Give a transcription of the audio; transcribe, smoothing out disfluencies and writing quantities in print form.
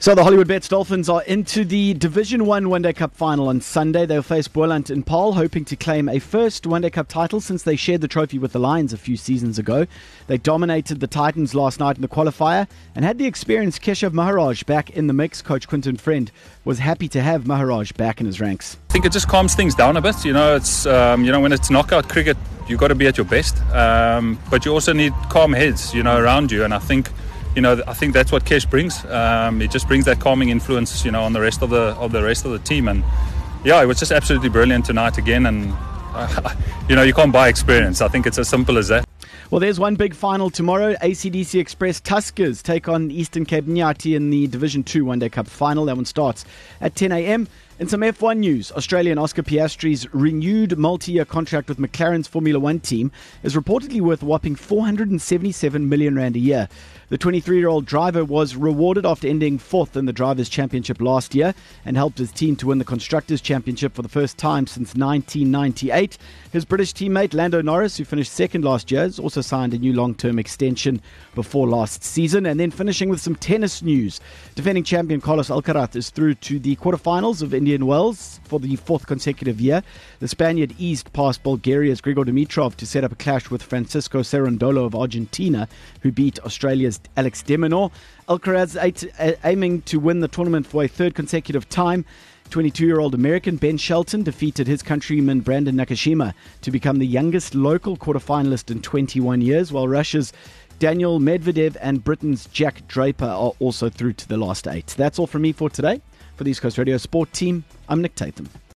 So the Hollywood Bets Dolphins are into the Division 1 One Day Cup final on Sunday. They'll face Boland in Paarl, hoping to claim a first One Day Cup title since they shared the trophy with the Lions a few seasons ago. They dominated the Titans last night in the qualifier and had the experienced Keshav Maharaj back in the mix. Coach Quinton Friend was happy to have Maharaj back in his ranks. I think it just calms things down a bit. It's when it's knockout cricket, you've got to be at your best, but you also need calm heads, around you, and I think that's what Kesh brings. He just brings that calming influence, on the rest of the team. And it was just absolutely brilliant tonight again. And you can't buy experience. I think it's as simple as that. Well, there's one big final tomorrow. ACDC Express Tuskers take on Eastern Cape Nyati in the Division 2 One Day Cup final. That one starts at 10 a.m. In some F1 news, Australian Oscar Piastri's renewed multi-year contract with McLaren's Formula One team is reportedly worth a whopping R477 million a year. The 23-year-old driver was rewarded after ending fourth in the Drivers' Championship last year and helped his team to win the Constructors' Championship for the first time since 1998. His British teammate Lando Norris, who finished second last year, has also signed a new long-term extension before last season. And then finishing with some tennis news. Defending champion Carlos Alcaraz is through to the quarterfinals of Indian Wells for the fourth consecutive year. The Spaniard eased past Bulgaria's Grigor Dimitrov to set up a clash with Francisco Cerundolo of Argentina, who beat Australia's Alex de Minaur. Alcaraz aiming to win the tournament for a third consecutive time. 22-year-old American Ben Shelton defeated his countryman Brandon Nakashima to become the youngest local quarterfinalist in 21 years, while Russia's Daniel Medvedev and Britain's Jack Draper are also through to the last 8. That's all from me for today. For the East Coast Radio Sport team, I'm Nick Tatham.